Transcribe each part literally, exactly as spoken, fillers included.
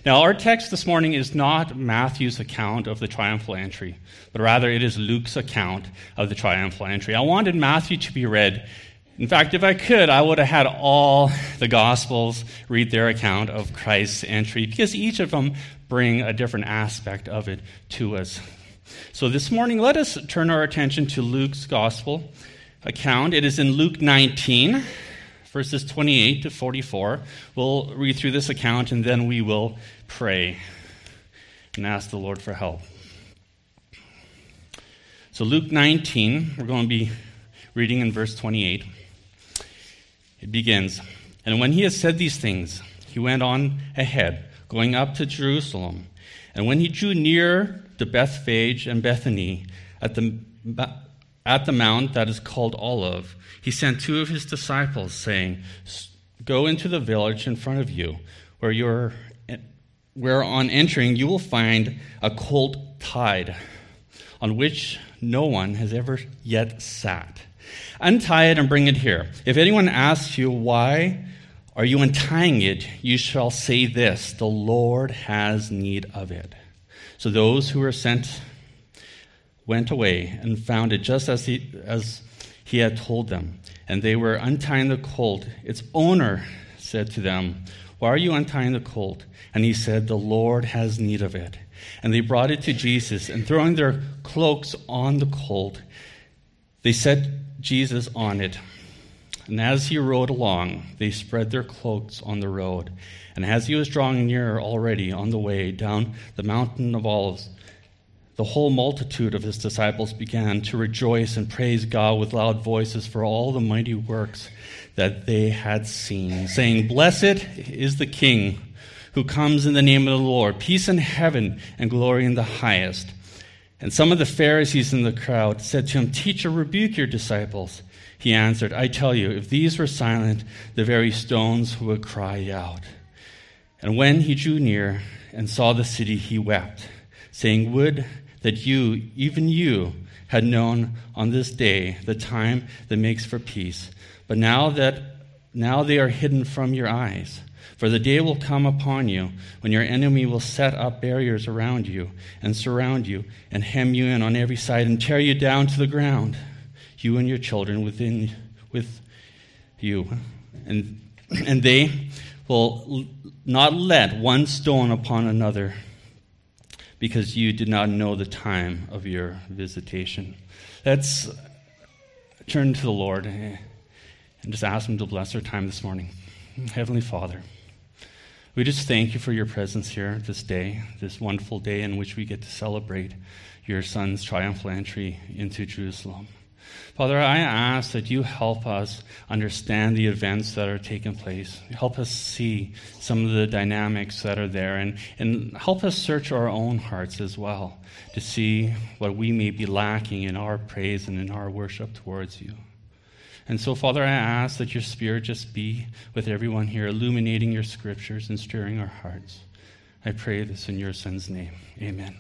Now, our text this morning is not Matthew's account of the triumphal entry, but rather it is Luke's account of the triumphal entry. I wanted Matthew to be read. In fact, if I could, I would have had all the Gospels read their account of Christ's entry, because each of them bring a different aspect of it to us. So this morning, let us turn our attention to Luke's Gospel account. It is in Luke nineteen, verses twenty-eight to forty-four. We'll read through this account, and then we will pray and ask the Lord for help. So Luke nineteen, we're going to be reading in verse twenty-eight. It begins, "And when he had said these things, he went on ahead, going up to Jerusalem. And when he drew near to Bethphage and Bethany, at the at the mount that is called Olive, he sent two of his disciples, saying, 'Go into the village in front of you, where you're where on entering you will find a colt tied, on which no one has ever yet sat. Untie it and bring it here. If anyone asks you, why are you untying it, you shall say this, the Lord has need of it.' So those who were sent went away and found it just as he, as he had told them. And they were untying the colt. Its owner said to them, 'Why are you untying the colt?' And he said, 'The Lord has need of it.' And they brought it to Jesus, and throwing their cloaks on the colt, they set Jesus on it. And as he rode along, they spread their cloaks on the road. And as he was drawing near already on the way down the mountain of Olives, the whole multitude of his disciples began to rejoice and praise God with loud voices for all the mighty works that they had seen, saying, 'Blessed is the King who comes in the name of the Lord, peace in heaven and glory in the highest.' And some of the Pharisees in the crowd said to him, 'Teacher, rebuke your disciples.' He answered, 'I tell you, if these were silent, the very stones would cry out.' And when he drew near and saw the city, he wept, saying, 'Would that you, even you, had known on this day the time that makes for peace. But now that now they are hidden from your eyes. For the day will come upon you when your enemy will set up barriers around you and surround you and hem you in on every side and tear you down to the ground, you and your children within with you. And and they will not let one stone upon another, because you did not know the time of your visitation.'" Let's turn to the Lord and just ask him to bless our time this morning. Heavenly Father, we just thank you for your presence here this day, this wonderful day in which we get to celebrate your Son's triumphal entry into Jerusalem. Father, I ask that you help us understand the events that are taking place. Help us see some of the dynamics that are there, and, and help us search our own hearts as well to see what we may be lacking in our praise and in our worship towards you. And so, Father, I ask that your Spirit just be with everyone here, illuminating your scriptures and stirring our hearts. I pray this in your Son's name. Amen.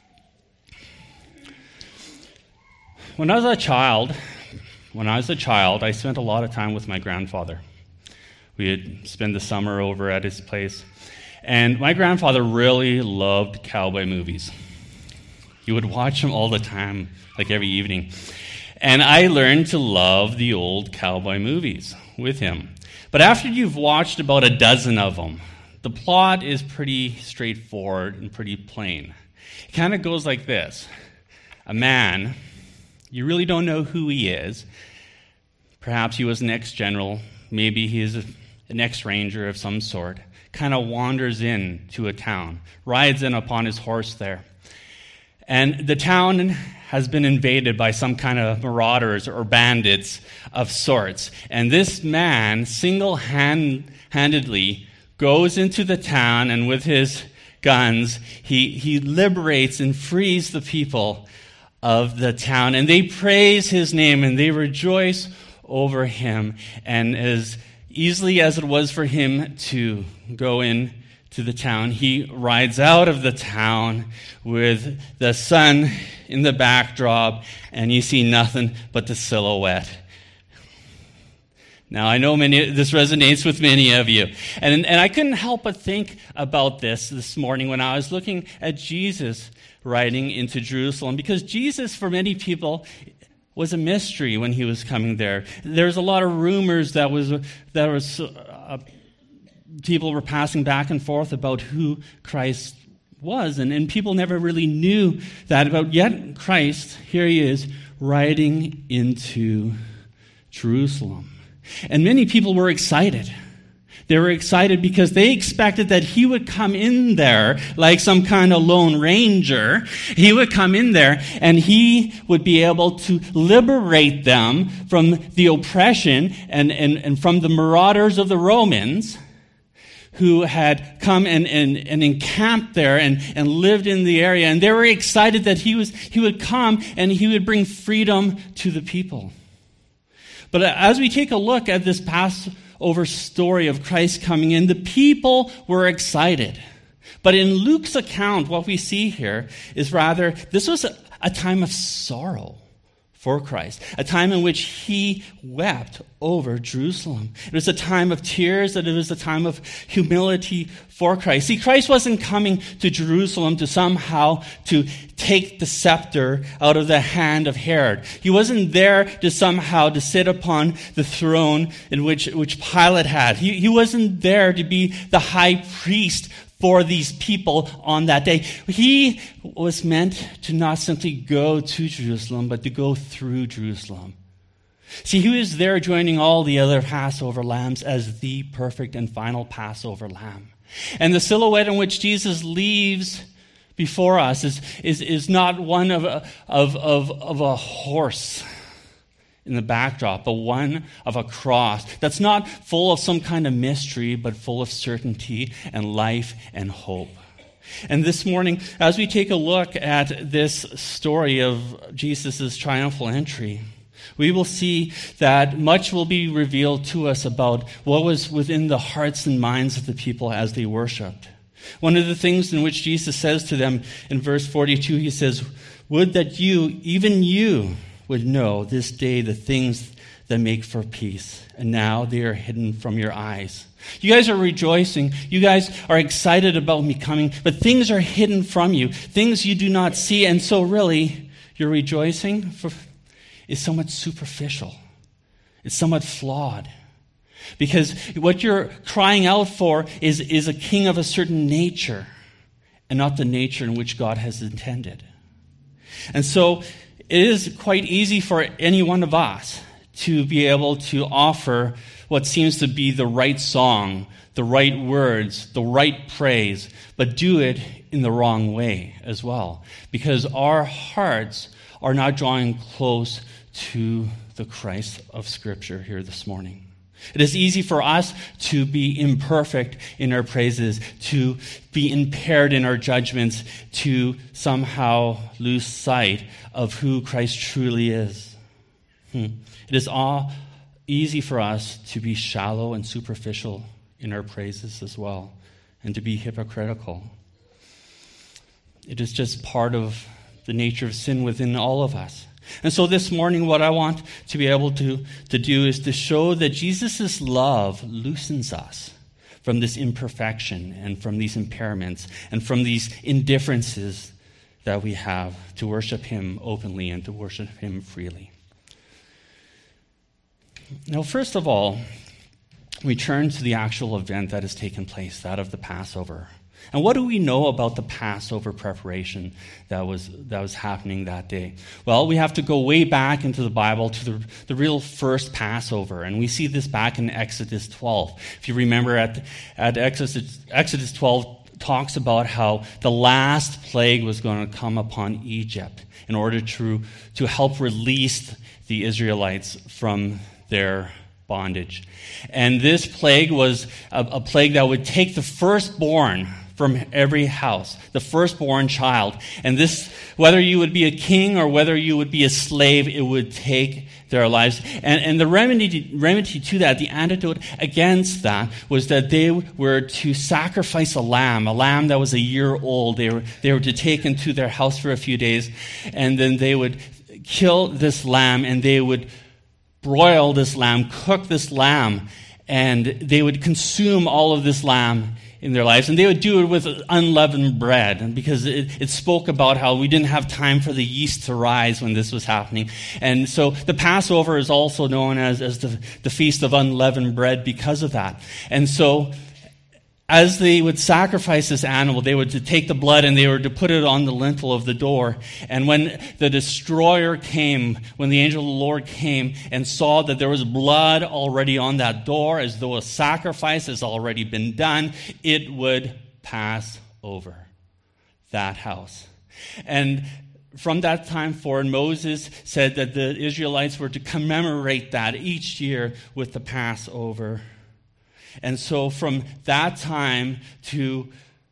When I was a child, when I was a child, I spent a lot of time with my grandfather. We would spend the summer over at his place. And my grandfather really loved cowboy movies. He would watch them all the time, like every evening. And I learned to love the old cowboy movies with him. But after you've watched about a dozen of them, the plot is pretty straightforward and pretty plain. It kind of goes like this. A man, you really don't know who he is. Perhaps he was an ex-general. Maybe he is a, an ex-ranger of some sort. Kind of wanders in to a town, rides in upon his horse there. And the town has been invaded by some kind of marauders or bandits of sorts. And this man single-handedly goes into the town, and with his guns, he, he liberates and frees the people of the town. And they praise his name, and they rejoice over him. And as easily as it was for him to go in to the town, he rides out of the town with the sun in the backdrop, and you see nothing but the silhouette. Now, I know many, this resonates with many of you. And, and I couldn't help but think about this this morning when I was looking at Jesus riding into Jerusalem, because Jesus, for many people, was a mystery when he was coming there. There's a lot of rumors that was that was uh, people were passing back and forth about who Christ was, and, and people never really knew that about. Yet Christ, here he is, riding into Jerusalem. And many people were excited. They were excited because they expected that he would come in there like some kind of lone ranger. He would come in there and he would be able to liberate them from the oppression and, and, and from the marauders of the Romans who had come and, and, and encamped there and, and lived in the area. And they were excited that he was he would come and he would bring freedom to the people. But as we take a look at this Passover story of Christ coming in, the people were excited. But in Luke's account, what we see here is rather, this was a, a time of sorrow for Christ, a time in which he wept over Jerusalem. It was a time of tears, and it was a time of humility for Christ. See, Christ wasn't coming to Jerusalem to somehow to take the scepter out of the hand of Herod. He wasn't there to somehow to sit upon the throne in which, which Pilate had. He, he wasn't there to be the high priest for these people on that day. He was meant to not simply go to Jerusalem, but to go through Jerusalem. See, he was there joining all the other Passover lambs as the perfect and final Passover lamb. And the silhouette in which Jesus leaves before us is, is, is not one of a, of, of, of a horse in the backdrop, but one of a cross that's not full of some kind of mystery, but full of certainty and life and hope. And this morning, as we take a look at this story of Jesus' triumphal entry, we will see that much will be revealed to us about what was within the hearts and minds of the people as they worshiped. One of the things in which Jesus says to them in verse forty-two, he says, "Would that you, even you, would know this day the things that make for peace, and now they are hidden from your eyes." You guys are rejoicing. You guys are excited about me coming, but things are hidden from you, things you do not see, and so really, your rejoicing for, is somewhat superficial. It's somewhat flawed. Because what you're crying out for is, is a king of a certain nature, and not the nature in which God has intended. And so, it is quite easy for any one of us to be able to offer what seems to be the right song, the right words, the right praise, but do it in the wrong way as well, because our hearts are not drawing close to the Christ of Scripture here this morning. It is easy for us to be imperfect in our praises, to be impaired in our judgments, to somehow lose sight of who Christ truly is. Hmm. It is all easy for us to be shallow and superficial in our praises as well, and to be hypocritical. It is just part of the nature of sin within all of us. And so this morning, what I want to be able to, to do is to show that Jesus' love loosens us from this imperfection and from these impairments and from these indifferences that we have to worship him openly and to worship him freely. Now, first of all, we turn to the actual event that has taken place, that of the Passover. And what do we know about the Passover preparation that was that was happening that day? Well, we have to go way back into the Bible to the, the real first Passover. And we see this back in Exodus twelve. If you remember, at, at Exodus, Exodus twelve talks about how the last plague was going to come upon Egypt in order to, to help release the Israelites from their bondage. And this plague was a, a plague that would take the firstborn from every house, the firstborn child. And this, whether you would be a king or whether you would be a slave, it would take their lives. And, and the remedy, remedy to that, the antidote against that, was that they were to sacrifice a lamb, a lamb that was a year old. They were, they were to take into their house for a few days, and then they would kill this lamb, and they would broil this lamb, cook this lamb, and they would consume all of this lamb in their lives. And they would do it with unleavened bread, and because it, it spoke about how we didn't have time for the yeast to rise when this was happening. And so the Passover is also known as, as the, the Feast of Unleavened Bread because of that. And so as they would sacrifice this animal, they would to take the blood and they were to put it on the lintel of the door. And when the destroyer came, when the angel of the Lord came and saw that there was blood already on that door, as though a sacrifice has already been done, it would pass over that house. And from that time forward, Moses said that the Israelites were to commemorate that each year with the Passover. And so from that time to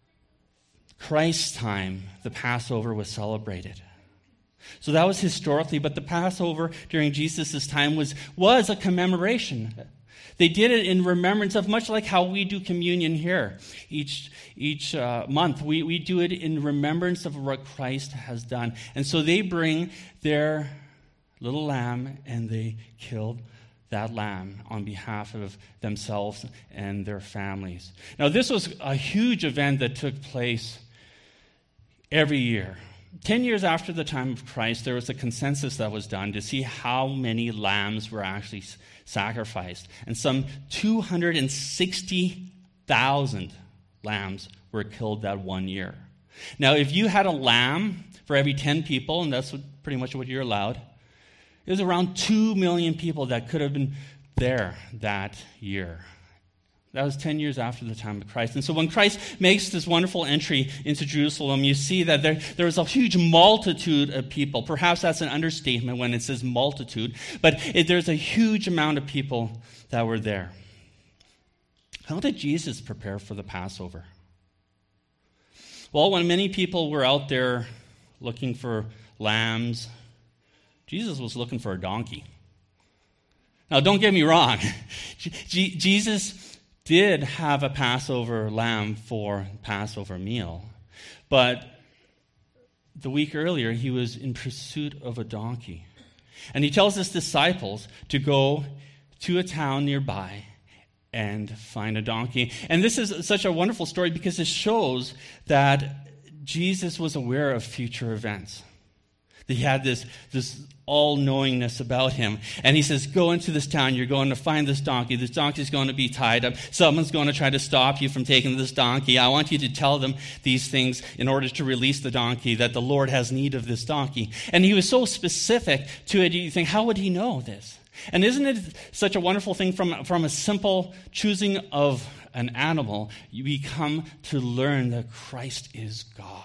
Christ's time, the Passover was celebrated. So that was historically, but the Passover during Jesus' time was, was a commemoration. They did it in remembrance of, much like how we do communion here each, each uh, month. We, we do it in remembrance of what Christ has done. And so they bring their little lamb and they killed that lamb on behalf of themselves and their families. Now, this was a huge event that took place every year. Ten years after the time of Christ, there was a consensus that was done to see how many lambs were actually sacrificed. And some two hundred sixty thousand lambs were killed that one year. Now, if you had a lamb for every ten people, and that's what, pretty much what you're allowed, it was around two million people that could have been there that year. That was ten years after the time of Christ. And so when Christ makes this wonderful entry into Jerusalem, you see that there, there was a huge multitude of people. Perhaps that's an understatement when it says multitude, but it, there's a huge amount of people that were there. How did Jesus prepare for the Passover? Well, when many people were out there looking for lambs, Jesus was looking for a donkey. Now, don't get me wrong. G- Jesus did have a Passover lamb for Passover meal, but the week earlier, he was in pursuit of a donkey. And he tells his disciples to go to a town nearby and find a donkey. And this is such a wonderful story because it shows that Jesus was aware of future events. He had this, this all-knowingness about him. And he says, go into this town. You're going to find this donkey. This donkey's going to be tied up. Someone's going to try to stop you from taking this donkey. I want you to tell them these things in order to release the donkey, that the Lord has need of this donkey. And he was so specific to it, you think, how would he know this? And isn't it such a wonderful thing from, from a simple choosing of an animal, we come to learn that Christ is God.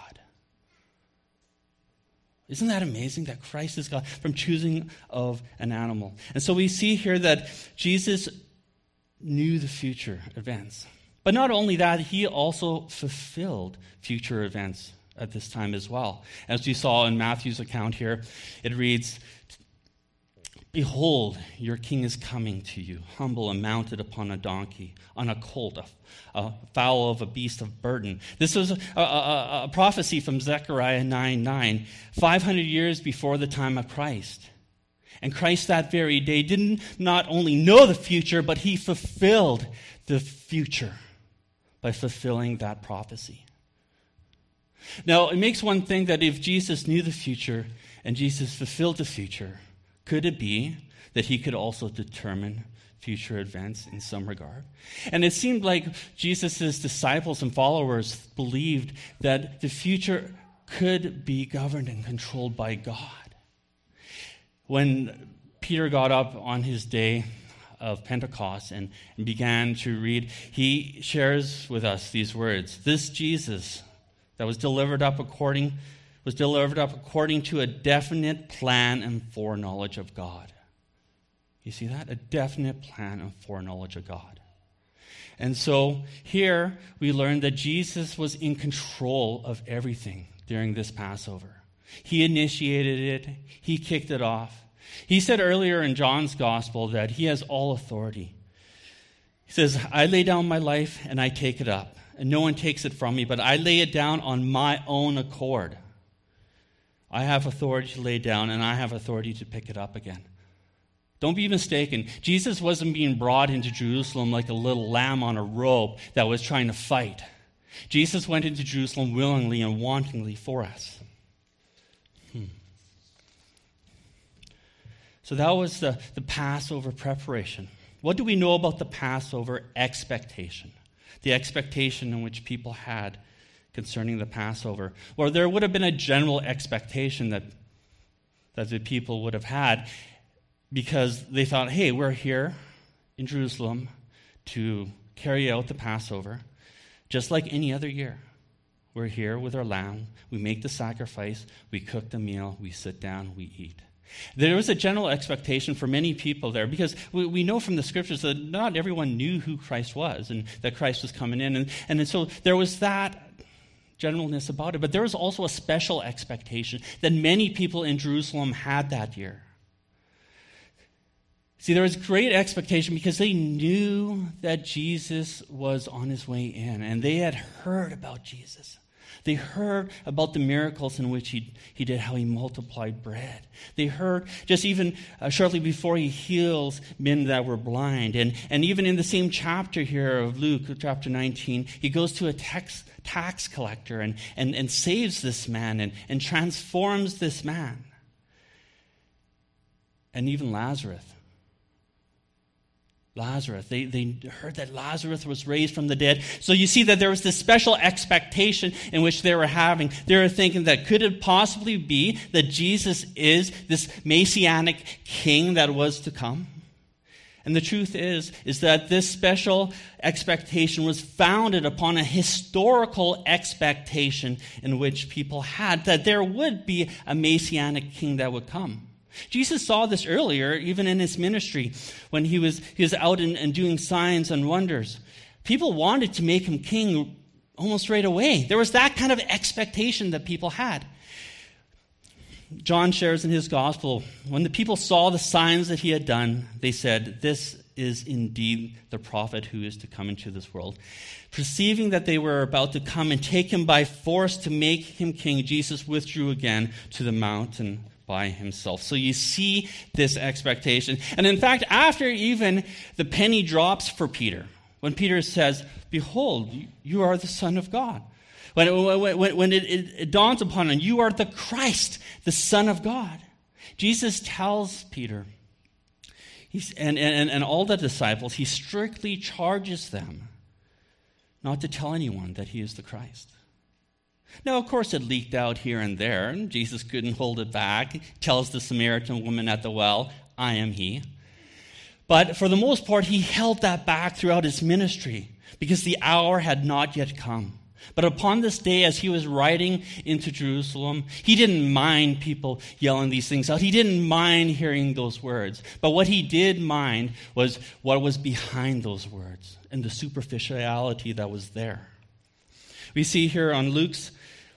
Isn't that amazing that Christ is God from choosing of an animal? And so we see here that Jesus knew the future events. But not only that, he also fulfilled future events at this time as well. As we saw in Matthew's account here, it reads, behold, your king is coming to you, humble and mounted upon a donkey, on a colt, a, a fowl of a beast of burden. This was a, a, a, a prophecy from Zechariah nine nine, five hundred years before the time of Christ. And Christ that very day didn't not only know the future, but he fulfilled the future by fulfilling that prophecy. Now, it makes one think that if Jesus knew the future and Jesus fulfilled the future, could it be that he could also determine future events in some regard? And it seemed like Jesus' disciples and followers believed that the future could be governed and controlled by God. When Peter got up on his day of Pentecost and, and began to read, he shares with us these words. This Jesus that was delivered up according was delivered up according to a definite plan and foreknowledge of God. You see that? A definite plan and foreknowledge of God. And so here we learn that Jesus was in control of everything during this Passover. He initiated it. He kicked it off. He said earlier in John's gospel that he has all authority. He says, I lay down my life and I take it up, and no one takes it from me, but I lay it down on my own accord. I have authority to lay down, and I have authority to pick it up again. Don't be mistaken. Jesus wasn't being brought into Jerusalem like a little lamb on a rope that was trying to fight. Jesus went into Jerusalem willingly and wantingly for us. Hmm. So that was the, the Passover preparation. What do we know about the Passover expectation? The expectation in which people had concerning the Passover. Well, there would have been a general expectation that, that the people would have had, because they thought, hey, we're here in Jerusalem to carry out the Passover just like any other year. We're here with our lamb. We make the sacrifice. We cook the meal. We sit down. We eat. There was a general expectation for many people there, because we, we know from the scriptures that not everyone knew who Christ was and that Christ was coming in. And, and so there was that generalness about it. But there was also a special expectation that many people in Jerusalem had that year. See, there was great expectation because they knew that Jesus was on his way in, and they had heard about Jesus. They heard about the miracles in which he, he did, how he multiplied bread. They heard just even uh, shortly before he heals men that were blind. And, and even in the same chapter here of Luke, chapter nineteen, he goes to a tax, tax collector and, and, and saves this man and, and transforms this man. And even Lazarus. Lazarus. They, they heard that Lazarus was raised from the dead. So you see that there was this special expectation in which they were having. They were thinking that could it possibly be that Jesus is this messianic king that was to come? And the truth is, is that this special expectation was founded upon a historical expectation in which people had that there would be a messianic king that would come. Jesus saw this earlier, even in his ministry, when he was, he was out and, and doing signs and wonders. People wanted to make him king almost right away. There was that kind of expectation that people had. John shares in his gospel, when the people saw the signs that he had done, they said, "This is indeed the prophet who is to come into this world." Perceiving that they were about to come and take him by force to make him king, Jesus withdrew again to the mountain by himself. So you see this expectation. And in fact, after even the penny drops for Peter, when Peter says, "Behold, you are the Son of God." When, when, when it, it, it dawns upon him, you are the Christ, the Son of God. Jesus tells Peter he's, and, and, and all the disciples, he strictly charges them not to tell anyone that he is the Christ. Now, of course, it leaked out here and there, and Jesus couldn't hold it back. He tells the Samaritan woman at the well, "I am he." But for the most part, he held that back throughout his ministry because the hour had not yet come. But upon this day, as he was riding into Jerusalem, he didn't mind people yelling these things out. He didn't mind hearing those words. But what he did mind was what was behind those words and the superficiality that was there. We see here on Luke's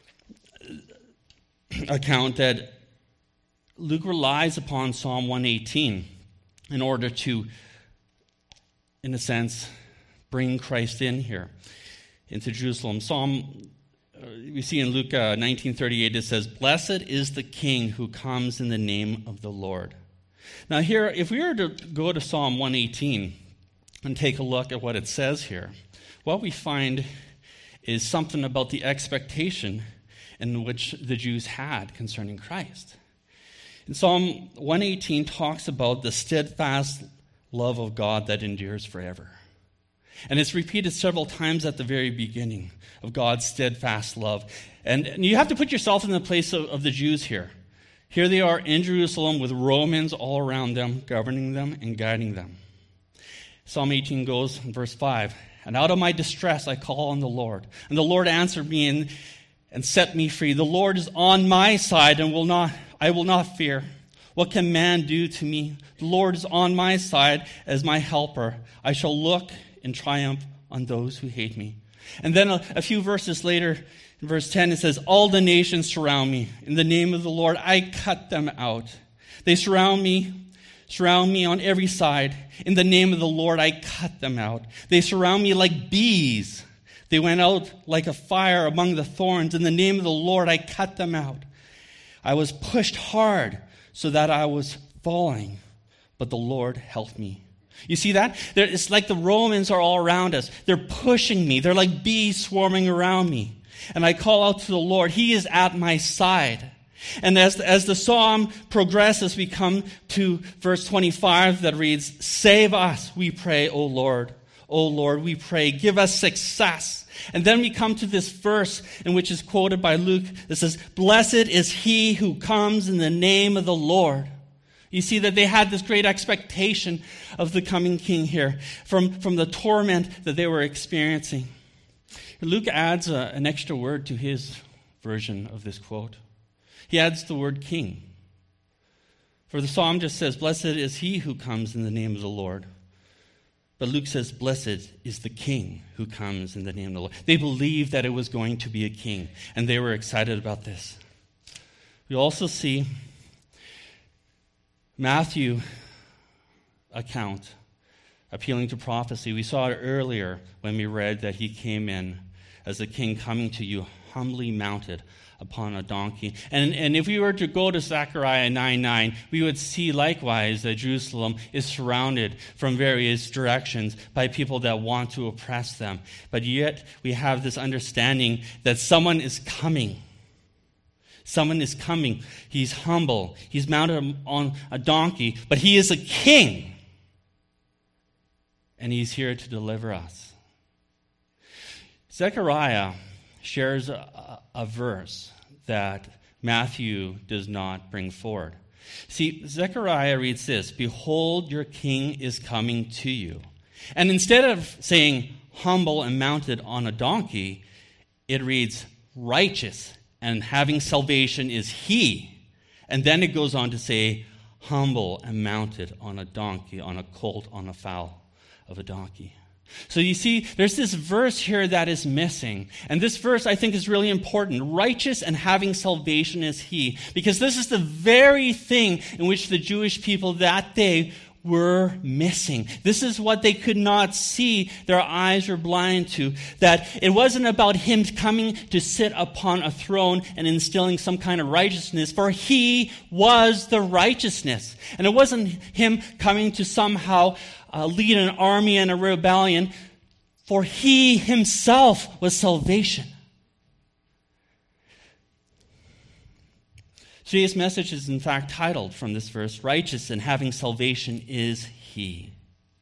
account that Luke relies upon Psalm one eighteen in order to, in a sense, bring Christ in here into Jerusalem. Psalm, uh, we see in Luke uh, nineteen thirty-eight, it says, "Blessed is the King who comes in the name of the Lord." Now here, if we were to go to Psalm one eighteen and take a look at what it says here, what we find is something about the expectation in which the Jews had concerning Christ. And Psalm one eighteen talks about the steadfast love of God that endures forever. And it's repeated several times at the very beginning of God's steadfast love. And, and you have to put yourself in the place of, of the Jews here. Here they are in Jerusalem with Romans all around them, governing them and guiding them. Psalm eighteen goes in verse five, "And out of my distress I call on the Lord. And the Lord answered me and, and set me free. The Lord is on my side and will not I will not fear. What can man do to me? The Lord is on my side as my helper. I shall look in triumph on those who hate me." And then a, a few verses later, in verse ten, it says, "All the nations surround me. In the name of the Lord, I cut them out. They surround me, surround me on every side. In the name of the Lord, I cut them out. They surround me like bees. They went out like a fire among the thorns. In the name of the Lord, I cut them out. I was pushed hard so that I was falling, but the Lord helped me. You see that? It's like the Romans are all around us. They're pushing me. They're like bees swarming around me. And I call out to the Lord. He is at my side. And as, as the psalm progresses, we come to verse twenty-five that reads, "Save us, we pray, O Lord. O Lord, we pray. Give us success." And then we come to this verse in which is quoted by Luke that says, "Blessed is he who comes in the name of the Lord." You see that they had this great expectation of the coming king here from, from the torment that they were experiencing. Luke adds a, an extra word to his version of this quote. He adds the word king. For the psalm just says, "Blessed is he who comes in the name of the Lord." But Luke says, "Blessed is the king who comes in the name of the Lord." They believed that it was going to be a king, and they were excited about this. We also see Matthew account appealing to prophecy. We saw it earlier when we read that he came in as a king coming to you humbly mounted upon a donkey. And, and if we were to go to Zechariah nine nine, we would see likewise that Jerusalem is surrounded from various directions by people that want to oppress them. But yet we have this understanding that someone is coming. Someone is coming. He's humble. He's mounted on a donkey, but he is a king. And he's here to deliver us. Zechariah shares a, a verse that Matthew does not bring forward. See, Zechariah reads this, "Behold, your king is coming to you." And instead of saying humble and mounted on a donkey, it reads righteous and having salvation is he. And then it goes on to say humble and mounted on a donkey, on a colt, on a foal of a donkey. So you see, there's this verse here that is missing. And this verse, I think, is really important. Righteous and having salvation is he. Because this is the very thing in which the Jewish people that day were missing. This is what they could not see. Their eyes were blind to. That it wasn't about him coming to sit upon a throne and instilling some kind of righteousness, for he was the righteousness. And it wasn't him coming to somehow uh, lead an army and a rebellion, for he himself was salvation. Today's message is in fact titled from this verse, "Righteous and having salvation is he."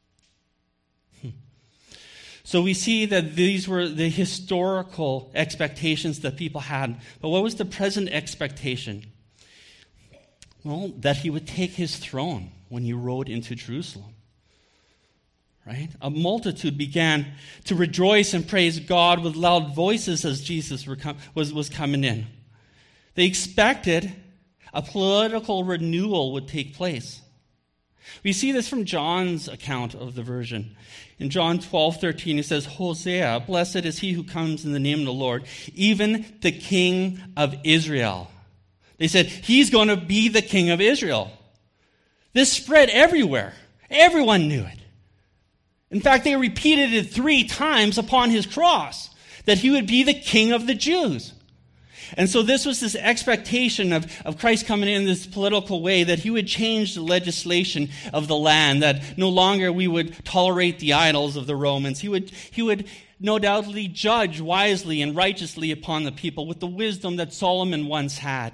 So we see that these were the historical expectations that people had. But what was the present expectation? Well, that he would take his throne when he rode into Jerusalem. Right? A multitude began to rejoice and praise God with loud voices as Jesus were com- was, was coming in. They expected a political renewal would take place. We see this from John's account of the version. In John twelve thirteen, he says, "Hosea, blessed is he who comes in the name of the Lord, even the King of Israel." They said, he's going to be the King of Israel. This spread everywhere. Everyone knew it. In fact, they repeated it three times upon his cross, that he would be the King of the Jews. And so this was this expectation of, of Christ coming in this political way, that he would change the legislation of the land, that no longer we would tolerate the idols of the Romans. He would, he would no doubtly judge wisely and righteously upon the people with the wisdom that Solomon once had.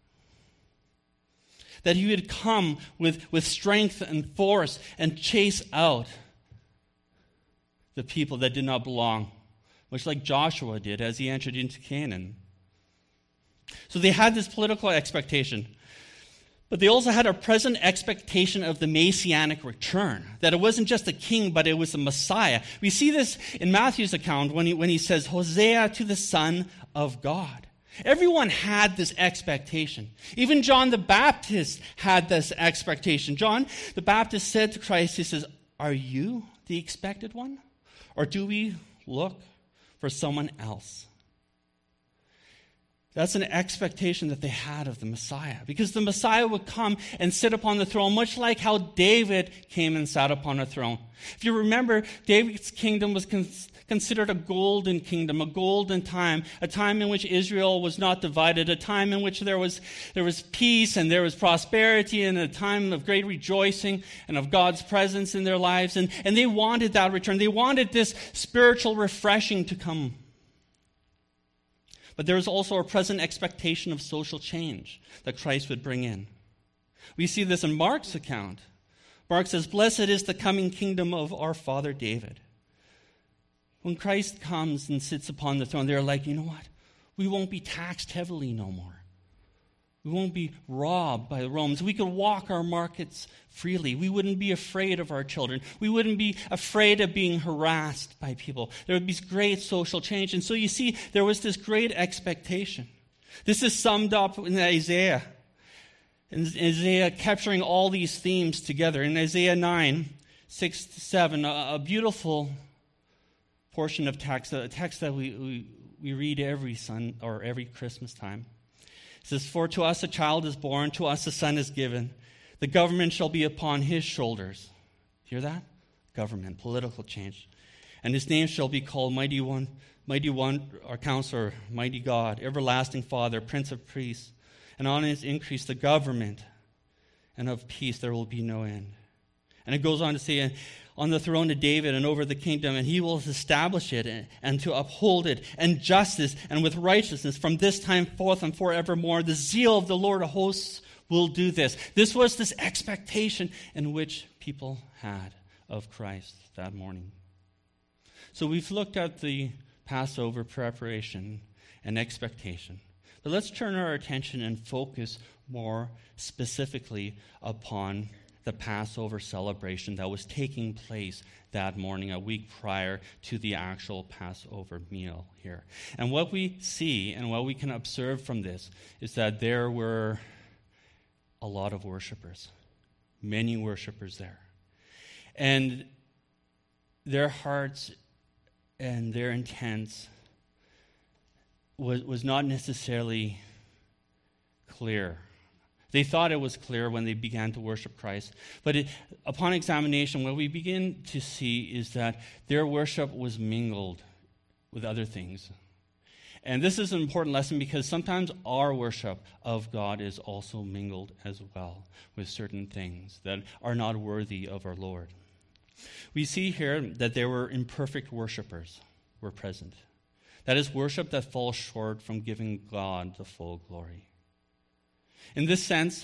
That he would come with, with strength and force and chase out the people that did not belong, much like Joshua did as he entered into Canaan. So they had this political expectation, but they also had a present expectation of the Messianic return, that it wasn't just a king, but it was a Messiah. We see this in Matthew's account when he, when he says, "Hosea to the Son of God." Everyone had this expectation. Even John the Baptist had this expectation. John the Baptist said to Christ, he says, "Are you the expected one? Or do we look for someone else?" That's an expectation that they had of the Messiah, because the Messiah would come and sit upon the throne, much like how David came and sat upon a throne. If you remember, David's kingdom was con- considered a golden kingdom, a golden time, a time in which Israel was not divided, a time in which there was, there was peace and there was prosperity, and a time of great rejoicing and of God's presence in their lives. And, and they wanted that return. They wanted this spiritual refreshing to come. But there was also a present expectation of social change that Christ would bring in. We see this in Mark's account. Mark says, "Blessed is the coming kingdom of our father David." When Christ comes and sits upon the throne, they're like, you know what? We won't be taxed heavily no more. We won't be robbed by the Romans. We could walk our markets freely. We wouldn't be afraid of our children. We wouldn't be afraid of being harassed by people. There would be great social change. And so you see, there was this great expectation. This is summed up in Isaiah. In Isaiah capturing all these themes together. In Isaiah nine, six to seven, a, a beautiful portion of text, a text that we, we, we read every sun or every Christmas time. It says, "For to us a child is born, to us a son is given. The government shall be upon his shoulders." Hear that? Government, political change. "And his name shall be called Mighty One, Mighty One, our Counselor, Mighty God, Everlasting Father, Prince of Peace. And on his increase the government, and of peace there will be no end." And it goes on to say, "On the throne of David and over the kingdom, and he will establish it and, and to uphold it, and justice and with righteousness from this time forth and forevermore. The zeal of the Lord of hosts will do this." This was this expectation in which people had of Christ that morning. So we've looked at the Passover preparation and expectation. But let's turn our attention and focus more specifically upon the Passover celebration that was taking place that morning, a week prior to the actual Passover meal here. And what we see and what we can observe from this is that there were a lot of worshipers, many worshipers there. And their hearts and their intents was, was not necessarily clear. They thought it was clear when they began to worship Christ. But it, upon examination, what we begin to see is that their worship was mingled with other things. And this is an important lesson because sometimes our worship of God is also mingled as well with certain things that are not worthy of our Lord. We see here that there were imperfect worshipers were present. That is worship that falls short from giving God the full glory. In this sense,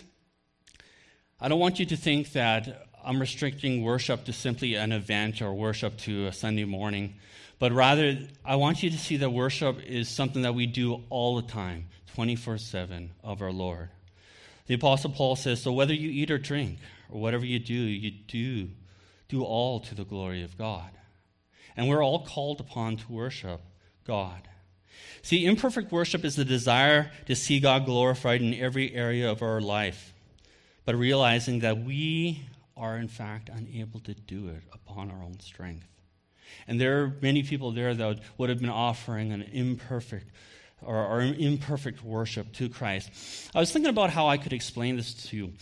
I don't want you to think that I'm restricting worship to simply an event or worship to a Sunday morning, but rather I want you to see that worship is something that we do all the time, twenty-four seven of our Lord. The Apostle Paul says, "So whether you eat or drink, or whatever you do, you do, do all to the glory of God." And we're all called upon to worship God. See, imperfect worship is the desire to see God glorified in every area of our life, but realizing that we are, in fact, unable to do it upon our own strength. And there are many people there that would have been offering an imperfect or, or imperfect worship to Christ. I was thinking about how I could explain this to you.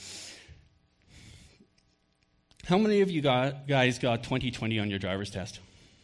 How many of you got, guys got twenty twenty on your driver's test?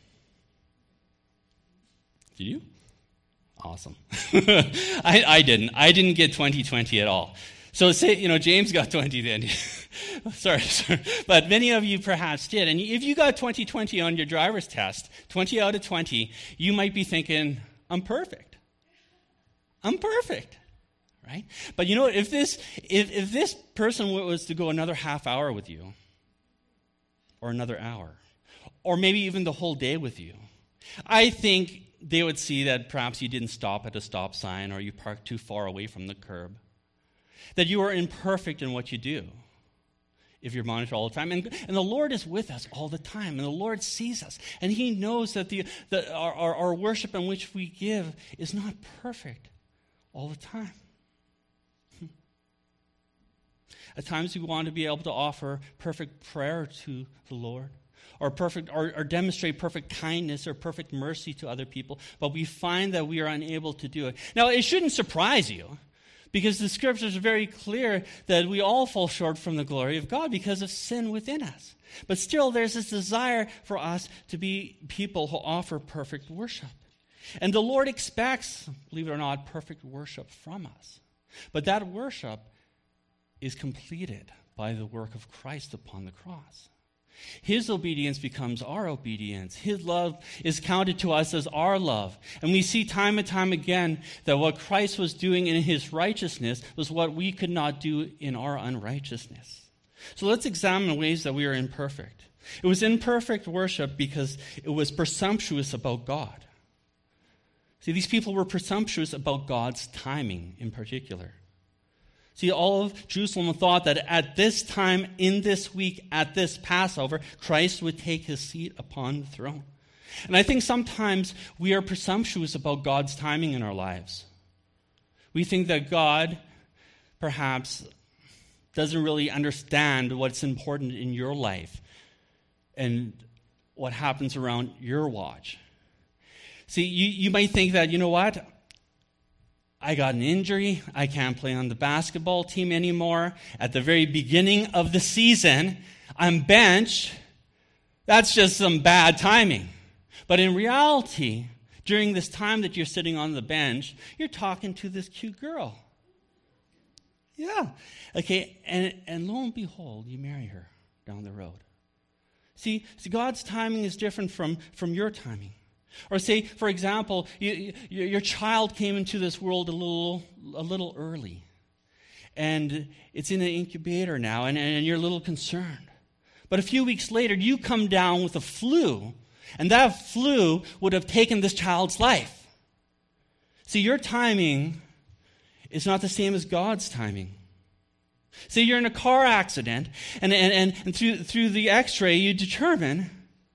Did you? Awesome. I, I didn't. I didn't get twenty twenty at all. So say, you know, James got twenty then. sorry, sorry. But many of you perhaps did. And if you got twenty twenty on your driver's test, twenty out of twenty, you might be thinking, I'm perfect. I'm perfect. Right? But you know, if this, if, if this person was to go another half hour with you, or another hour, or maybe even the whole day with you, I think they would see that perhaps you didn't stop at a stop sign or you parked too far away from the curb. That you are imperfect in what you do if you're monitored all the time. And, and the Lord is with us all the time. And the Lord sees us. And he knows that the, the our, our, our worship in which we give is not perfect all the time. At times we want to be able to offer perfect prayer to the Lord. or perfect, or, or demonstrate perfect kindness or perfect mercy to other people, but we find that we are unable to do it. Now, it shouldn't surprise you, because the scriptures are very clear that we all fall short from the glory of God because of sin within us. But still, there's this desire for us to be people who offer perfect worship. And the Lord expects, believe it or not, perfect worship from us. But that worship is completed by the work of Christ upon the cross. His obedience becomes our obedience. His love is counted to us as our love. And we see time and time again that what Christ was doing in his righteousness was what we could not do in our unrighteousness. So let's examine ways that we are imperfect. It was imperfect worship because it was presumptuous about God. See, these people were presumptuous about God's timing in particular. See, all of Jerusalem thought that at this time, in this week, at this Passover, Christ would take his seat upon the throne. And I think sometimes we are presumptuous about God's timing in our lives. We think that God, perhaps, doesn't really understand what's important in your life and what happens around your watch. See, you, you might think that, you know what? I got an injury. I can't play on the basketball team anymore. At the very beginning of the season, I'm benched. That's just some bad timing. But in reality, during this time that you're sitting on the bench, you're talking to this cute girl. Yeah. Okay, and, and lo and behold, you marry her down the road. See, see God's timing is different from, from your timing. Or say, for example, you, you, your child came into this world a little a little early. And it's in an incubator now, and, and you're a little concerned. But a few weeks later, you come down with a flu, and that flu would have taken this child's life. See, your timing is not the same as God's timing. See, you're in a car accident, and, and, and, and through, through the x-ray, you determine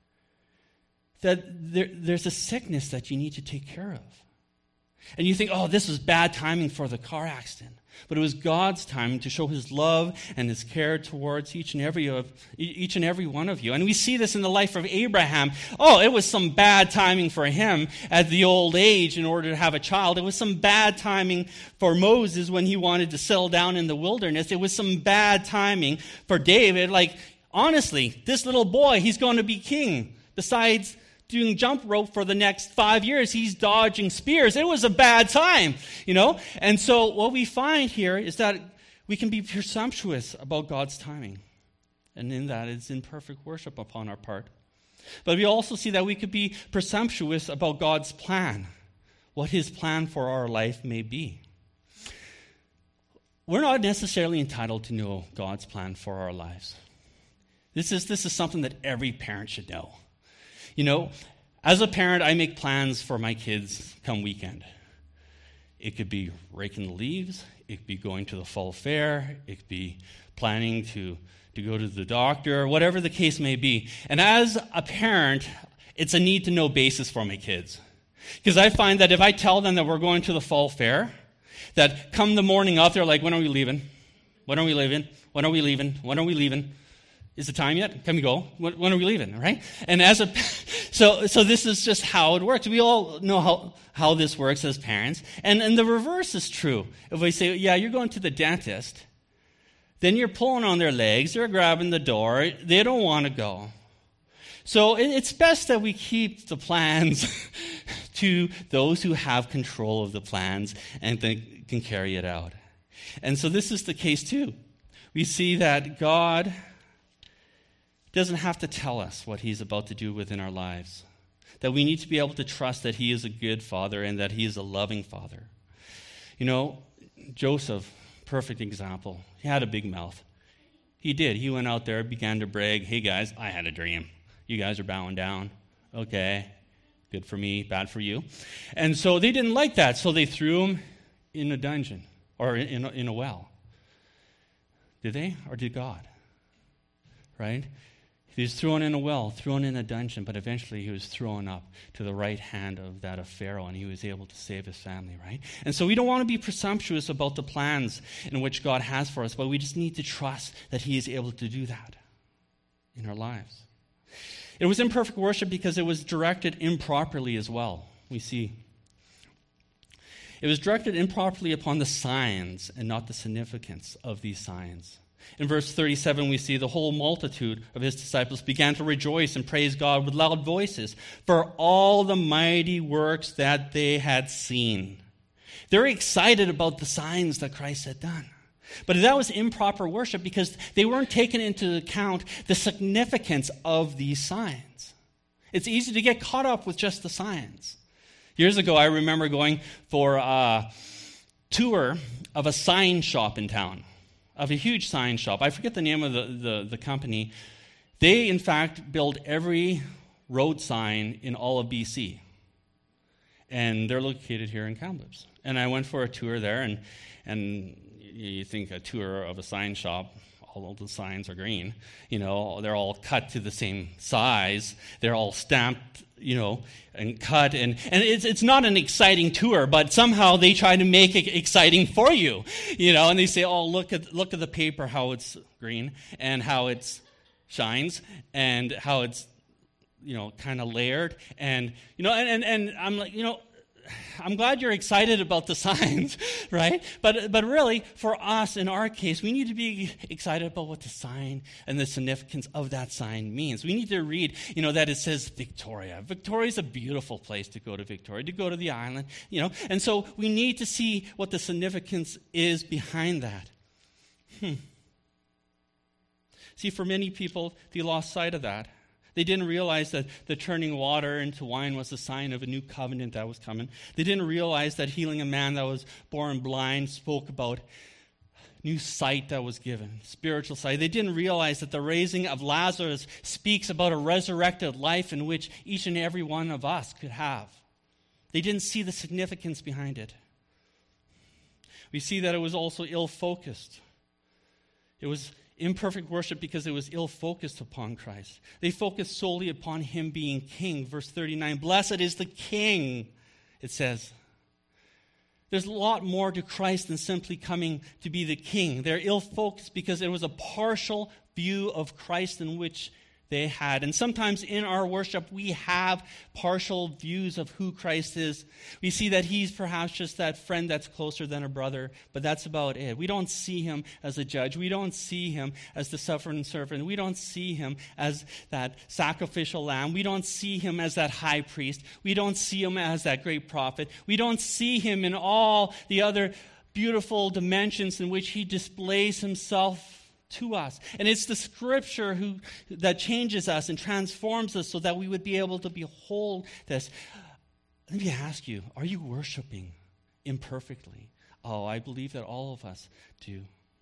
that there, there's a sickness that you need to take care of. And you think, oh, this was bad timing for the car accident. But it was God's timing to show his love and his care towards each and every of each and every one of you. And we see this in the life of Abraham. Oh, it was some bad timing for him at the old age in order to have a child. It was some bad timing for Moses when he wanted to settle down in the wilderness. It was some bad timing for David. Like, honestly, this little boy, he's going to be king. Besides doing jump rope for the next five years, he's dodging spears. It was a bad time, you know? And so what we find here is that we can be presumptuous about God's timing. And in that, it's imperfect worship upon our part. But we also see that we could be presumptuous about God's plan, what his plan for our life may be. We're not necessarily entitled to know God's plan for our lives. This is, this is something that every parent should know. You know, as a parent, I make plans for my kids come weekend. It could be raking the leaves. It could be going to the fall fair. It could be planning to, to go to the doctor, whatever the case may be. And as a parent, it's a need-to-know basis for my kids. Because I find that if I tell them that we're going to the fall fair, that come the morning up, they're like, when are we leaving? When are we leaving? When are we leaving? When are we leaving? Is the time yet? Can we go? When, when are we leaving? Right? And as a so so this is just how it works. We all know how, how this works as parents. And and the reverse is true. If we say, yeah, you're going to the dentist, then you're pulling on their legs, they're grabbing the door, they don't want to go. So it, it's best that we keep the plans to those who have control of the plans and th- can carry it out. And so this is the case too. We see that God doesn't have to tell us what he's about to do within our lives. That we need to be able to trust that he is a good father and that he is a loving father. You know, Joseph, perfect example. He had a big mouth. He did. He went out there, began to brag, hey guys, I had a dream. You guys are bowing down. Okay, good for me, bad for you. And so they didn't like that, so they threw him in a dungeon or in a, in a well. Did they? Or did God? Right? He was thrown in a well, thrown in a dungeon, but eventually he was thrown up to the right hand of that of Pharaoh, and he was able to save his family, right? And so we don't want to be presumptuous about the plans in which God has for us, but we just need to trust that he is able to do that in our lives. It was imperfect worship because it was directed improperly as well, we see. It was directed improperly upon the signs and not the significance of these signs. In verse thirty-seven, we see the whole multitude of his disciples began to rejoice and praise God with loud voices for all the mighty works that they had seen. They're excited about the signs that Christ had done. But that was improper worship because they weren't taking into account the significance of these signs. It's easy to get caught up with just the signs. Years ago, I remember going for a tour of a sign shop in town, of a huge sign shop. I forget the name of the, the, the company. They, in fact, build every road sign in all of B C. And they're located here in Kamloops. And I went for a tour there, and and you think a tour of a sign shop, all of the signs are green. You know, they're all cut to the same size. They're all stamped, you know, and cut. And, and it's it's not an exciting tour, but somehow they try to make it exciting for you. You know, and they say, oh, look at look at the paper, how it's green, and how it shines, and how it's, you know, kind of layered. And, you know, and, and, and I'm like, you know, I'm glad you're excited about the signs, right? But but really, for us, in our case, we need to be excited about what the sign and the significance of that sign means. We need to read, you know, that it says Victoria. Victoria is a beautiful place to go to Victoria, to go to the island, you know. And so we need to see what the significance is behind that. Hmm. See, for many people, they lost sight of that. They didn't realize that the turning water into wine was a sign of a new covenant that was coming. They didn't realize that healing a man that was born blind spoke about new sight that was given, spiritual sight. They didn't realize that the raising of Lazarus speaks about a resurrected life in which each and every one of us could have. They didn't see the significance behind it. We see that it was also ill-focused. It was imperfect worship because it was ill-focused upon Christ. They focused solely upon him being king. Verse thirty-nine, blessed is the king, it says. There's a lot more to Christ than simply coming to be the king. They're ill-focused because it was a partial view of Christ in which they had. And sometimes in our worship, we have partial views of who Christ is. We see that he's perhaps just that friend that's closer than a brother, but that's about it. We don't see him as a judge. We don't see him as the suffering servant. We don't see him as that sacrificial lamb. We don't see him as that high priest. We don't see him as that great prophet. We don't see him in all the other beautiful dimensions in which he displays himself to us. And it's the scripture who that changes us and transforms us so that we would be able to behold this. Let me ask you, are you worshiping imperfectly? Oh, I believe that all of us do.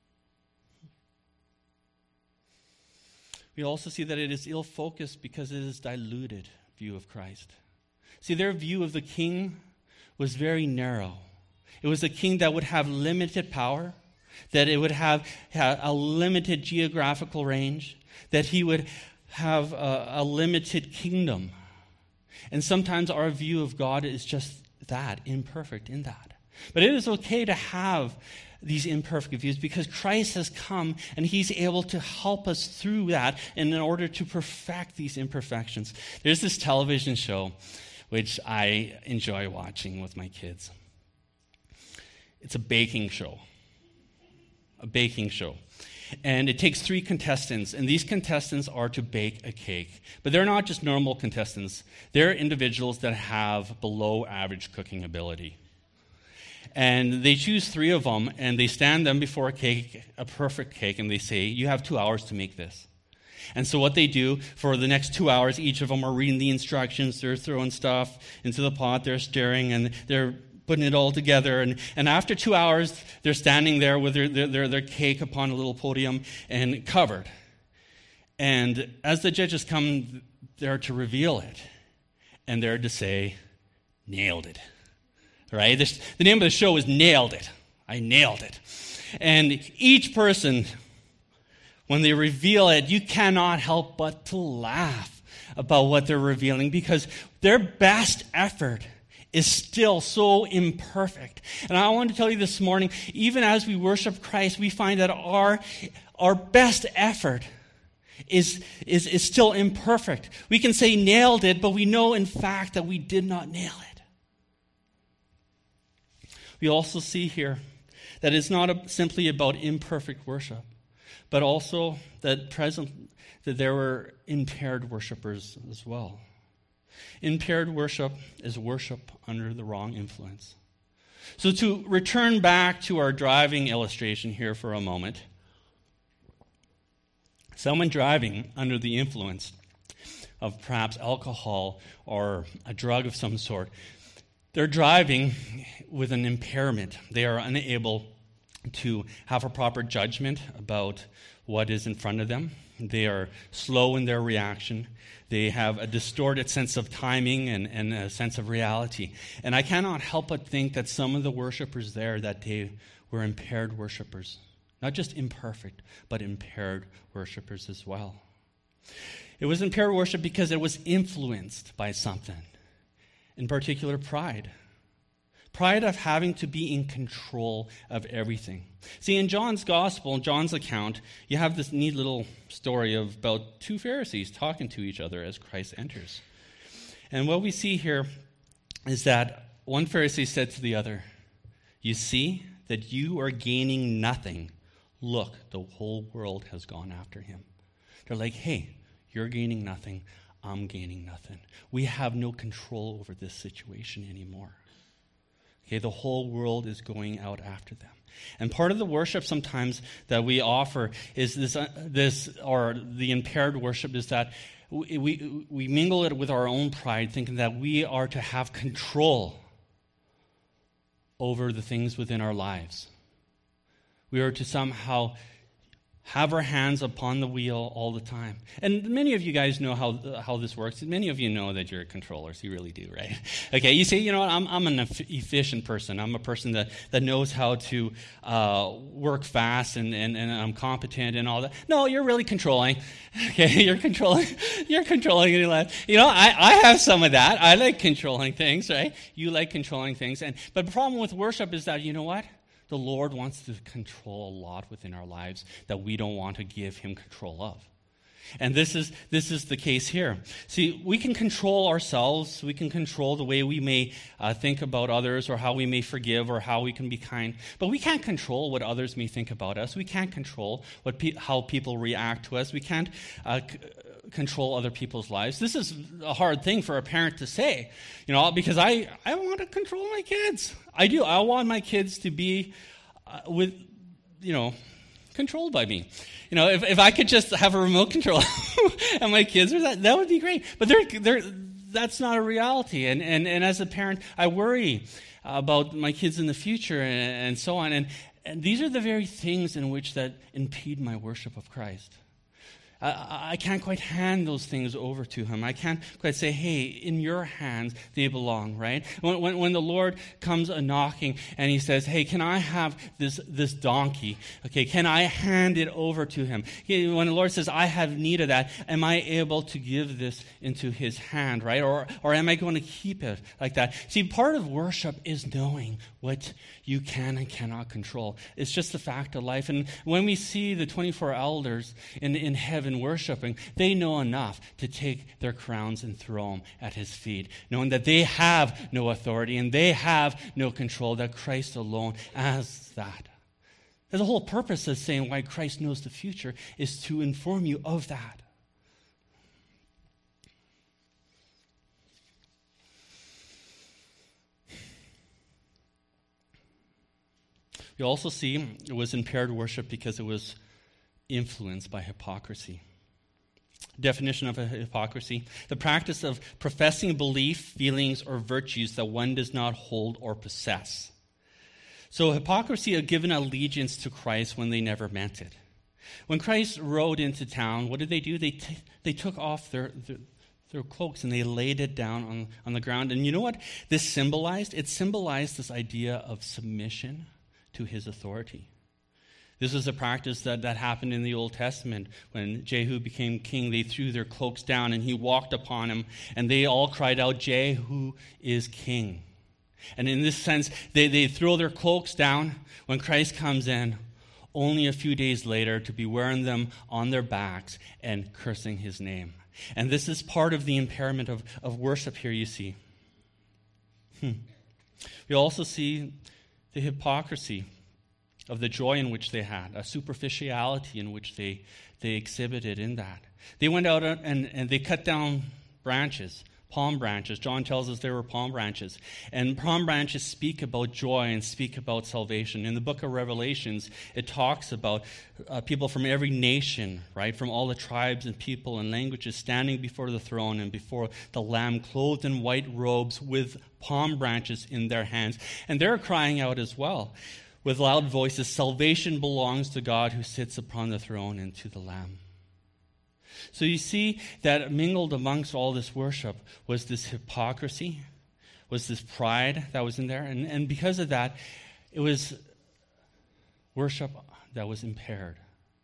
We also see that it is ill-focused because it is diluted view of Christ. See, their view of the king was very narrow. It was a king that would have limited power, that it would have a limited geographical range, that he would have a, a limited kingdom. And sometimes our view of God is just that, imperfect in that. But it is okay to have these imperfect views because Christ has come and he's able to help us through that and in order to perfect these imperfections. There's this television show which I enjoy watching with my kids. It's a baking show. A baking show. And it takes three contestants, and these contestants are to bake a cake. But they're not just normal contestants. They're individuals that have below average cooking ability. And they choose three of them, and they stand them before a cake, a perfect cake, and they say, you have two hours to make this. And so what they do, for the next two hours, each of them are reading the instructions, they're throwing stuff into the pot, they're stirring, and they're putting it all together, and, and after two hours, they're standing there with their, their, their cake upon a little podium and covered. And as the judges come there to reveal it, and they're to say, nailed it. Right? This, the name of the show is Nailed It. I nailed it. And each person, when they reveal it, you cannot help but to laugh about what they're revealing because their best effort is still so imperfect. And I want to tell you this morning, even as we worship Christ, we find that our, our best effort is, is, is still imperfect. We can say nailed it, but we know in fact that we did not nail it. We also see here that it's not a, simply about imperfect worship, but also that present that there were impaired worshipers as well. Impaired worship is worship under the wrong influence. So to return back to our driving illustration here for a moment, someone driving under the influence of perhaps alcohol or a drug of some sort, they're driving with an impairment. They are unable to have a proper judgment about what is in front of them. They are slow in their reaction. They have a distorted sense of timing and, and a sense of reality. And I cannot help but think that some of the worshipers there that day were impaired worshipers. Not just imperfect, but impaired worshipers as well. It was impaired worship because it was influenced by something. In particular, pride. Pride of having to be in control of everything. See, in John's gospel, in John's account, you have this neat little story of about two Pharisees talking to each other as Christ enters. And what we see here is that one Pharisee said to the other, "You see that you are gaining nothing. Look, the whole world has gone after him." They're like, "Hey, you're gaining nothing. I'm gaining nothing. We have no control over this situation anymore." Okay, the whole world is going out after them. And part of the worship sometimes that we offer is this, uh, this or the impaired worship is that we, we, we mingle it with our own pride, thinking that we are to have control over the things within our lives. We are to somehow have our hands upon the wheel all the time. And many of you guys know how how this works. Many of you know that you're controllers. You really do, right? Okay, you say, you know what, I'm, I'm an efficient person. I'm a person that, that knows how to uh, work fast and, and, and I'm competent and all that. No, you're really controlling. Okay, you're controlling. You're controlling your life. You know, I, I have some of that. I like controlling things, right? You like controlling things. And But the problem with worship is that, you know what? The Lord wants to control a lot within our lives that we don't want to give him control of. And this is this is the case here. See, we can control ourselves. We can control the way we may uh, think about others or how we may forgive or how we can be kind. But we can't control what others may think about us. We can't control what pe- how people react to us. We can't uh, c- control other people's lives. This is a hard thing for a parent to say, you know, because I, I want to control my kids. I do. I want my kids to be uh, with, you know, controlled by me. You know, if, if I could just have a remote control and my kids are that, that would be great. But they're, they're, that's not a reality. And, and, and as a parent, I worry about my kids in the future and, and so on. And, and these are the very things in which that impede my worship of Christ. I, I can't quite hand those things over to him. I can't quite say, hey, in your hands they belong, right? When, when, when the Lord comes a knocking and he says, hey, can I have this, this donkey? Okay, can I hand it over to him? He, when the Lord says, I have need of that, am I able to give this into his hand, right? Or, or am I going to keep it like that? See, part of worship is knowing what you can and cannot control. It's just the fact of life. And when we see the twenty-four elders in, in heaven worshiping, they know enough to take their crowns and throw them at his feet, knowing that they have no authority and they have no control, that Christ alone has that. There's a whole purpose of saying why Christ knows the future is to inform you of that. We also see it was impaired worship because it was influenced by hypocrisy. Definition of a hypocrisy: the practice of professing belief, feelings, or virtues that one does not hold or possess. So hypocrisy had given allegiance to Christ when they never meant it. When Christ rode into town, what did they do? They t- they took off their, their their cloaks and they laid it down on, on the ground. And you know what this symbolized? It symbolized this idea of submission to his authority. This was a practice that, that happened in the Old Testament. When Jehu became king, they threw their cloaks down and he walked upon him, and they all cried out, Jehu is king. And in this sense, they, they throw their cloaks down when Christ comes in. only a few days later to be wearing them on their backs and cursing his name. And this is part of the impairment of, of worship here, you see. Hmm. We also see the hypocrisy of the joy in which they had, a superficiality in which they, they exhibited in that. They went out and, and they cut down branches, palm branches. John tells us there were palm branches. And palm branches speak about joy and speak about salvation. In the book of Revelations, it talks about uh, people from every nation, right, from all the tribes and people and languages standing before the throne and before the Lamb, clothed in white robes with palm branches in their hands. And they're crying out as well with loud voices, "Salvation belongs to God who sits upon the throne and to the Lamb." So you see that mingled amongst all this worship was this hypocrisy, was this pride that was in there. And, and because of that, it was worship that was impaired.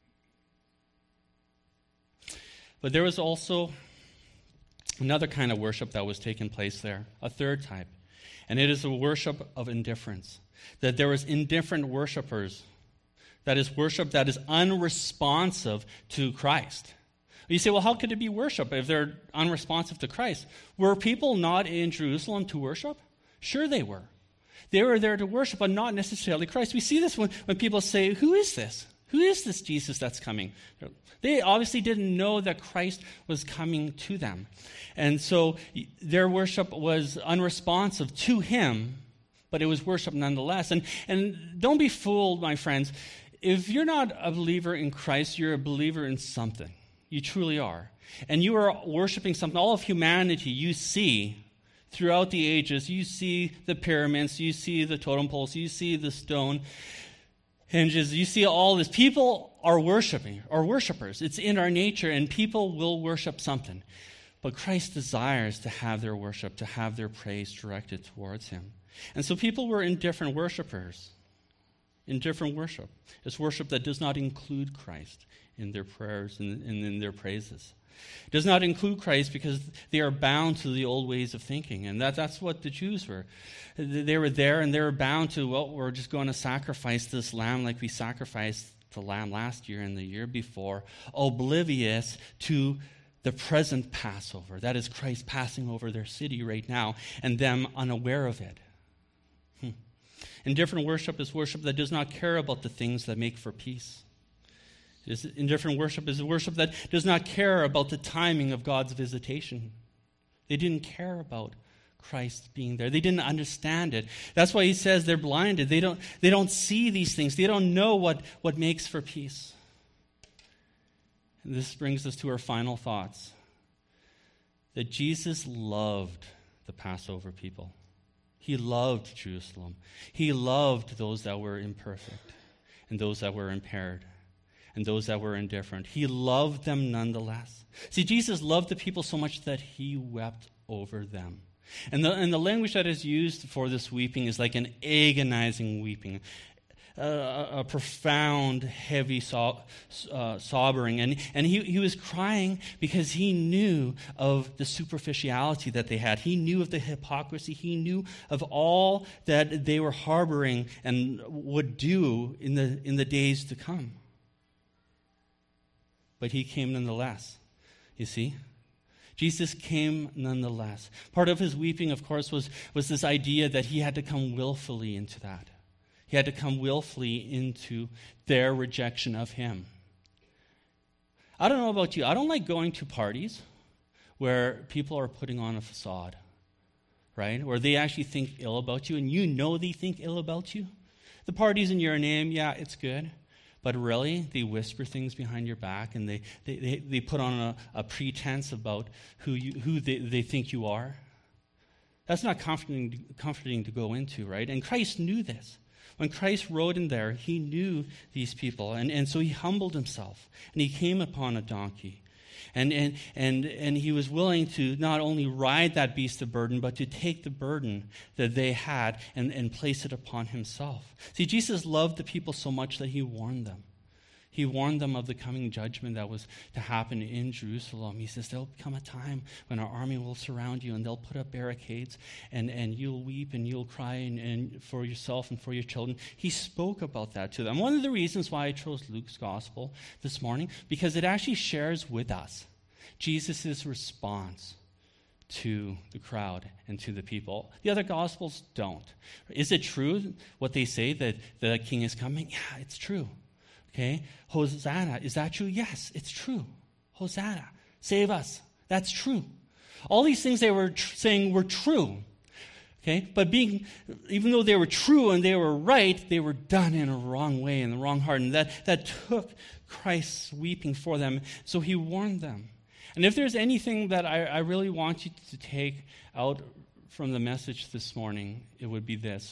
But there was also another kind of worship that was taking place there, a third type. And it is a worship of indifference. That there was indifferent worshipers. That is worship that is unresponsive to Christ. You say, well, how could it be worship if they're unresponsive to Christ? Were people not in Jerusalem to worship? Sure they were. They were there to worship, but not necessarily Christ. We see this when, when people say, who is this? Who is this Jesus that's coming? They obviously didn't know that Christ was coming to them. And so their worship was unresponsive to him, but it was worship nonetheless. And, and don't be fooled, my friends. If you're not a believer in Christ, you're a believer in something. You truly are. And you are worshiping something. All of humanity you see throughout the ages. You see the pyramids. You see the totem poles. You see the stone hinges. You see all this. People are worshiping, are worshipers. It's in our nature, and people will worship something. But Christ desires to have their worship, to have their praise directed towards him. And so people were indifferent worshipers. Indifferent worship. It's worship that does not include Christ in their prayers and in their praises. It does not include Christ because they are bound to the old ways of thinking. And that, that's what the Jews were. They were there and they were bound to, well, we're just going to sacrifice this lamb like we sacrificed the lamb last year and the year before, oblivious to the present Passover. That is Christ passing over their city right now and them unaware of it. Hmm. Indifferent worship is worship that does not care about the things that make for peace. Indifferent worship is a worship that does not care about the timing of God's visitation. They didn't care about Christ being there. They didn't understand it. That's why he says they're blinded. They don't, they don't see these things. They don't know what, what makes for peace. And this brings us to our final thoughts. That Jesus loved the Passover people. He loved Jerusalem. He loved those that were imperfect and those that were impaired. And those that were indifferent. He loved them nonetheless. See, Jesus loved the people so much that he wept over them. And the, and the language that is used for this weeping is like an agonizing weeping, a, a, a profound, heavy so, uh, sobbing. And, and he, he was crying because he knew of the superficiality that they had. He knew of the hypocrisy. He knew of all that they were harboring and would do in the in the days to come. But he came nonetheless, you see. Jesus came nonetheless. Part of his weeping, of course, was, was this idea that he had to come willfully into that. He had to come willfully into their rejection of him. I don't know about you. I don't like going to parties where people are putting on a facade, right? Where they actually think ill about you, and you know they think ill about you. The party's in your name, yeah, it's good. But really, they whisper things behind your back, and they, they, they, they put on a, a pretense about who you, who they, they think you are. That's not comforting, comforting to go into, right? And Christ knew this. When Christ rode in there, he knew these people, and, and so he humbled himself, and he came upon a donkey. And, and, and, and he was willing to not only ride that beast of burden, but to take the burden that they had and, and place it upon himself. See, Jesus loved the people so much that he warned them. He He warned them of the coming judgment that was to happen in Jerusalem. He says, there'll come a time when our army will surround you and they'll put up barricades and, and you'll weep and you'll cry and, and for yourself and for your children. He spoke about that to them. One of the reasons why I chose Luke's gospel this morning, because it actually shares with us Jesus' response to the crowd and to the people. The other gospels don't. Is it true what they say that the king is coming? Yeah, it's true. Okay? Hosanna, is that true? Yes, it's true. Hosanna, save us. That's true. All these things they were tr- saying were true. Okay? But being, even though they were true and they were right, they were done in a wrong way, in the wrong heart. And that, that took Christ weeping for them. So he warned them. And if there's anything that I, I really want you to take out from the message this morning, it would be this.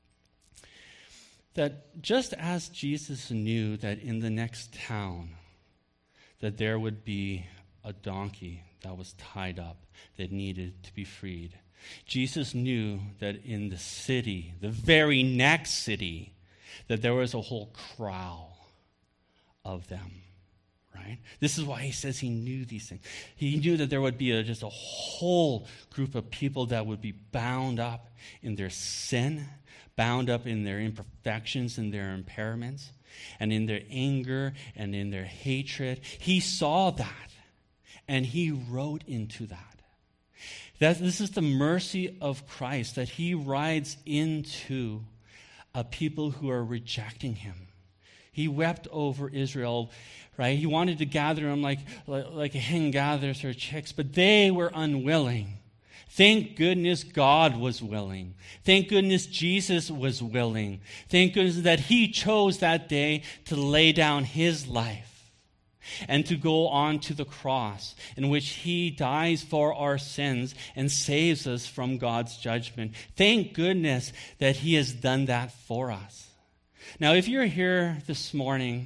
That just as Jesus knew that in the next town that there would be a donkey that was tied up that needed to be freed, Jesus knew that in the city, the very next city, that there was a whole crowd of them. Right? This is why he says he knew these things. He knew that there would be a, just a whole group of people that would be bound up in their sin, bound up in their imperfections and their impairments, and in their anger and in their hatred. He saw that, and he wrote into that. That this is the mercy of Christ, that he rides into a people who are rejecting him. He wept over Israel, right? He wanted to gather them like, like, like a hen gathers her chicks, but they were unwilling. Thank goodness God was willing. Thank goodness Jesus was willing. Thank goodness that he chose that day to lay down his life and to go on to the cross in which he dies for our sins and saves us from God's judgment. Thank goodness that he has done that for us. Now, if you're here this morning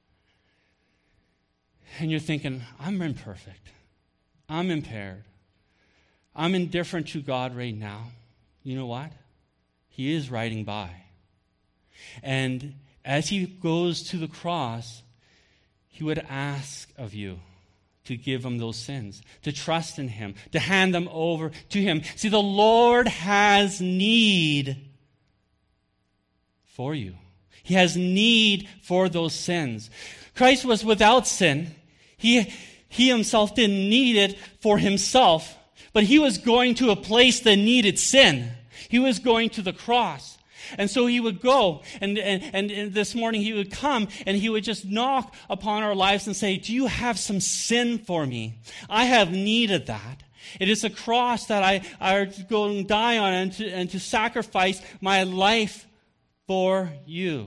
and you're thinking, I'm imperfect, I'm impaired, I'm indifferent to God right now, you know what? He is riding by. And as he goes to the cross, he would ask of you to give him those sins, to trust in him, to hand them over to him. See, the Lord has need for you. He has need for those sins. Christ was without sin. He, he himself didn't need it for himself, but he was going to a place that needed sin. He was going to the cross. And so he would go, and, and, and this morning he would come, and he would just knock upon our lives and say, do you have some sin for me? I have needed that. It is a cross that I, I are to go and die on and to, and to sacrifice my life for you.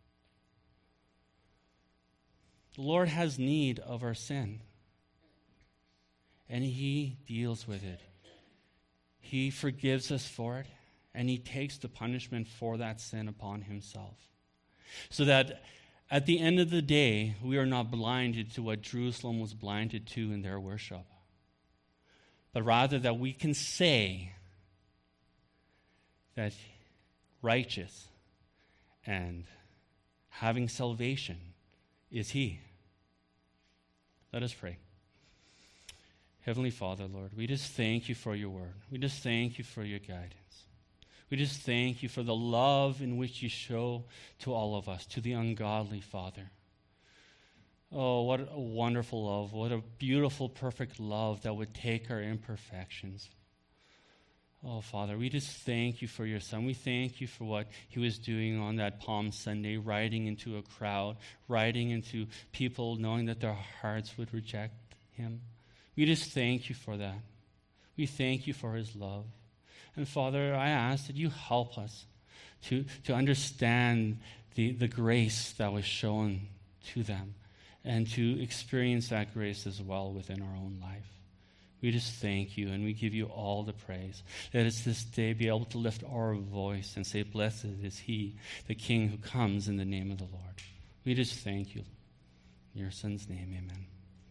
The Lord has need of our sin, and he deals with it. He forgives us for it, and he takes the punishment for that sin upon himself. So that at the end of the day, we are not blinded to what Jerusalem was blinded to in their worship, but rather that we can say that righteous and having salvation is he. Let us pray. Heavenly Father, Lord, we just thank you for your word. We just thank you for your guidance. We just thank you for the love in which you show to all of us, to the ungodly, Father. Oh, what a wonderful love. What a beautiful, perfect love that would take our imperfections. Oh, Father, we just thank you for your Son. We thank you for what he was doing on that Palm Sunday, riding into a crowd, riding into people knowing that their hearts would reject him. We just thank you for that. We thank you for his love. And Father, I ask that you help us to, to understand the, the grace that was shown to them and to experience that grace as well within our own life. We just thank you, and we give you all the praise. Let us this day be able to lift our voice and say, blessed is he, the King who comes in the name of the Lord. We just thank you. In your Son's name, amen.